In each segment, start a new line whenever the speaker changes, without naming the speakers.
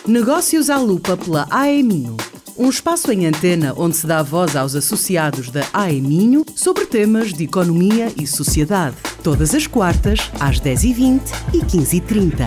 Negócios à Lupa pela AEMinho. Um espaço em antena onde se dá voz aos associados da AEMinho sobre temas de economia e sociedade. Todas as quartas, às 10h20 e 15h30.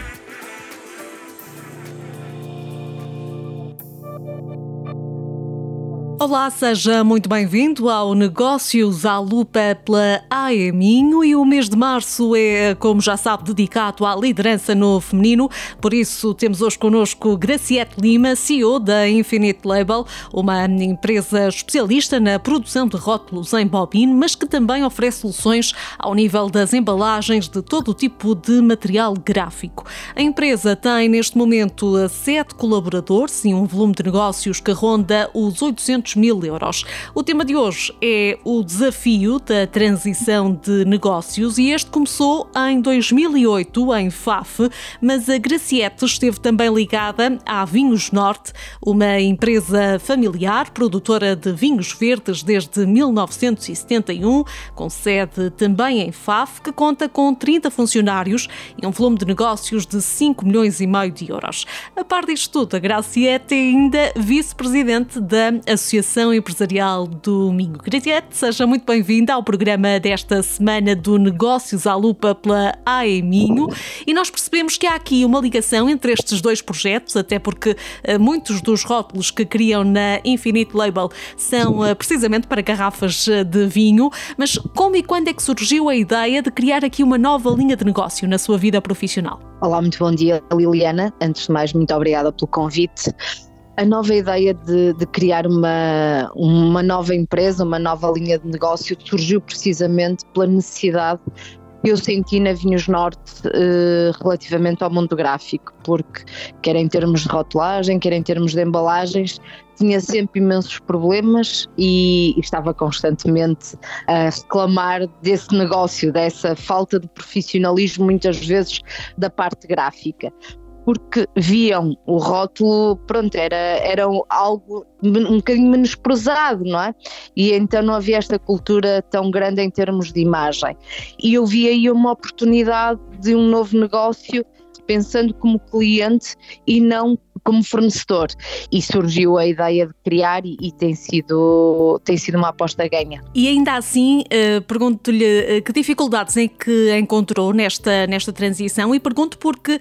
Olá, seja muito bem-vindo ao Negócios à Lupa pela AEMinho, e o mês de março é, como já sabe, dedicado à liderança no feminino. Por isso temos hoje connosco Graciete Lima, CEO da Infinite Label, uma empresa especialista na produção de rótulos em bobine, mas que também oferece soluções ao nível das embalagens de todo o tipo de material gráfico. A empresa tem neste momento 7 colaboradores e um volume de negócios que ronda os 800 mil euros. O tema de hoje é o desafio da transição de negócios, e este começou em 2008 em Faf, mas a Graciete esteve também ligada à Vinhos Norte, uma empresa familiar, produtora de vinhos verdes desde 1971, com sede também em Faf, que conta com 30 funcionários e um volume de negócios de 5,5 milhões de euros. A par disto tudo, a Graciete é ainda vice-presidente da Associação Empresarial do Minho. Graciete, seja muito bem-vinda ao programa desta semana do Negócios à Lupa pela AEMinho, e nós percebemos que há aqui uma ligação entre estes dois projetos, até porque muitos dos rótulos que criam na Infinite Label são precisamente para garrafas de vinho. Mas como e quando é que surgiu a ideia de criar aqui uma nova linha de negócio na sua vida profissional?
Olá, muito bom dia, Liliana. Antes de mais, muito obrigada pelo convite. A nova ideia de criar uma nova empresa, uma nova linha de negócio, surgiu precisamente pela necessidade que eu senti na Vinhos Norte relativamente ao mundo gráfico, porque quer em termos de rotulagem, quer em termos de embalagens, tinha sempre imensos problemas e estava constantemente a reclamar desse negócio, dessa falta de profissionalismo muitas vezes da parte gráfica. Porque viam o rótulo, pronto, era algo um bocadinho menosprezado, não é? E então não havia esta cultura tão grande em termos de imagem. E eu vi aí uma oportunidade de um novo negócio, pensando como cliente e não como fornecedor. E surgiu a ideia de criar e tem sido uma aposta ganha.
E ainda assim, pergunto-lhe que dificuldades é que encontrou nesta transição, e pergunto porque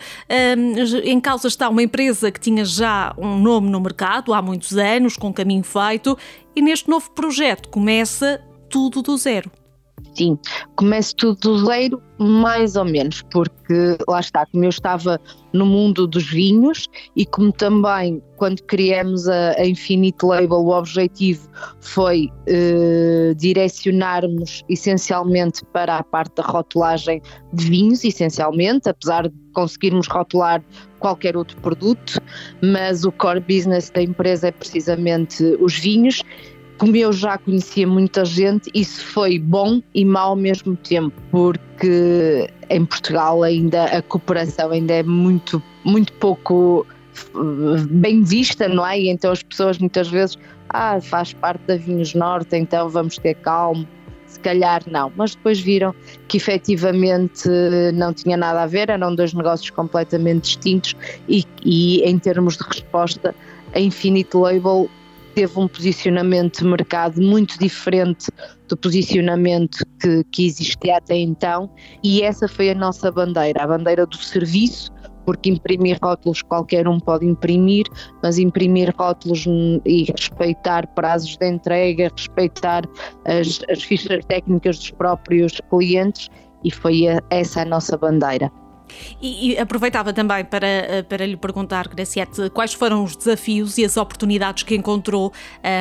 em causa está uma empresa que tinha já um nome no mercado há muitos anos, com caminho feito, e neste novo projeto começa tudo do zero.
Sim, começo tudo do zero, mais ou menos, porque lá está, como eu estava no mundo dos vinhos e como também quando criamos a Infinite Label, o objetivo foi direcionarmos essencialmente para a parte da rotulagem de vinhos, essencialmente, apesar de conseguirmos rotular qualquer outro produto, mas o core business da empresa é precisamente os vinhos. Como eu já conhecia muita gente, isso foi bom e mau ao mesmo tempo, porque em Portugal ainda a cooperação ainda é muito, muito pouco bem vista, não é? E então as pessoas muitas vezes, faz parte da Vinhos Norte, então vamos ter calma. Se calhar não, mas depois viram que efetivamente não tinha nada a ver, eram dois negócios completamente distintos e em termos de resposta, a Infinite Label teve um posicionamento de mercado muito diferente do posicionamento que existia até então, e essa foi a nossa bandeira, a bandeira do serviço, porque imprimir rótulos qualquer um pode imprimir, mas imprimir rótulos e respeitar prazos de entrega, respeitar as fichas técnicas dos próprios clientes, e foi essa a nossa bandeira.
E aproveitava também para lhe perguntar, Graciete, quais foram os desafios e as oportunidades que encontrou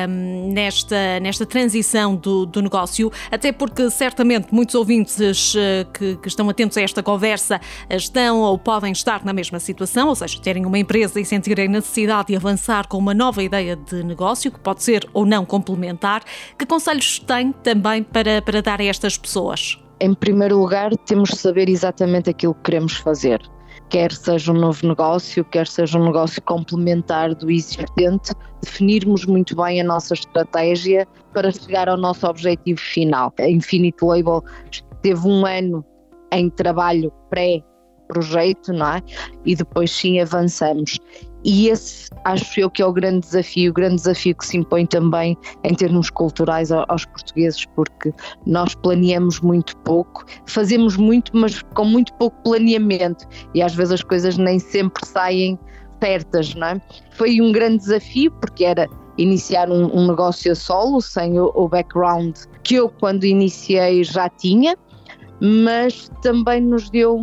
nesta transição do negócio, até porque certamente muitos ouvintes que estão atentos a esta conversa estão ou podem estar na mesma situação, ou seja, terem uma empresa e sentirem necessidade de avançar com uma nova ideia de negócio, que pode ser ou não complementar. Que conselhos tem também para dar a estas pessoas?
Em primeiro lugar, temos de saber exatamente aquilo que queremos fazer. Quer seja um novo negócio, quer seja um negócio complementar do existente, definirmos muito bem a nossa estratégia para chegar ao nosso objetivo final. A Infinite Label teve um ano em trabalho pré-projeto, não é? E depois sim avançamos. E esse acho eu que é o grande desafio que se impõe também em termos culturais aos portugueses, porque nós planeamos muito pouco, fazemos muito, mas com muito pouco planeamento, e às vezes as coisas nem sempre saem certas, não é? Foi um grande desafio, porque era iniciar um negócio a solo, sem o background que eu quando iniciei já tinha, mas também nos deu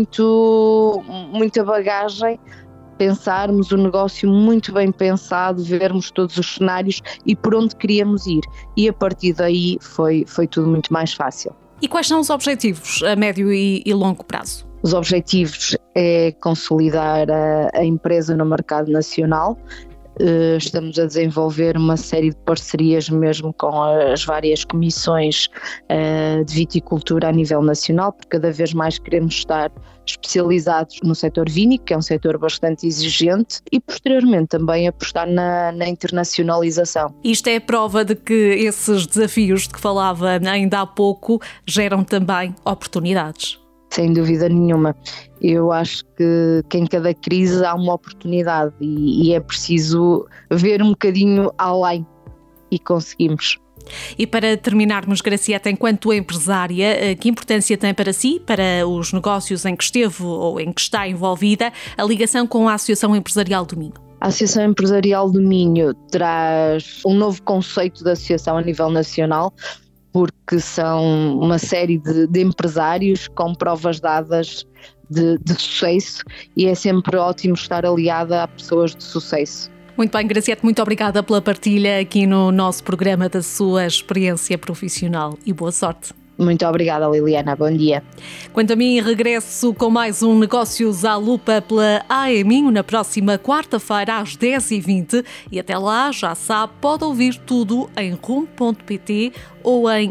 muita bagagem pensarmos o negócio muito bem pensado, vermos todos os cenários e por onde queríamos ir, e a partir daí foi tudo muito mais fácil.
E quais são os objetivos a médio e longo prazo?
Os objetivos é consolidar a empresa no mercado nacional. Estamos a desenvolver uma série de parcerias mesmo com as várias comissões de viticultura a nível nacional, porque cada vez mais queremos estar especializados no setor vínico, que é um setor bastante exigente, e posteriormente também apostar na internacionalização.
Isto é prova de que esses desafios de que falava ainda há pouco geram também oportunidades.
Sem dúvida nenhuma. Eu acho que em cada crise há uma oportunidade e é preciso ver um bocadinho além, e conseguimos.
E para terminarmos, Gracieta, enquanto empresária, que importância tem para si, para os negócios em que esteve ou em que está envolvida, a ligação com a Associação Empresarial do Minho?
A Associação Empresarial do Minho traz um novo conceito de associação a nível nacional, porque são uma série de empresários com provas dadas de sucesso, e é sempre ótimo estar aliada a pessoas de sucesso.
Muito bem, Gracieta, muito obrigada pela partilha aqui no nosso programa da sua experiência profissional e boa sorte.
Muito obrigada, Liliana. Bom dia.
Quanto a mim, regresso com mais um Negócios à Lupa pela AE Minho na próxima quarta-feira às 10h20 e até lá, já sabe, pode ouvir tudo em rumo.pt ou em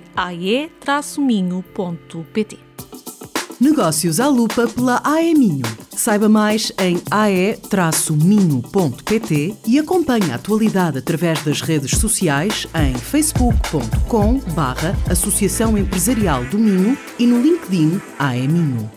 ae-minho.pt.
Negócios à Lupa pela AE Minho. Saiba mais em ae-minho.pt e acompanhe a atualidade através das redes sociais em facebook.com/Associação Empresarial do Minho e no LinkedIn AE Minho.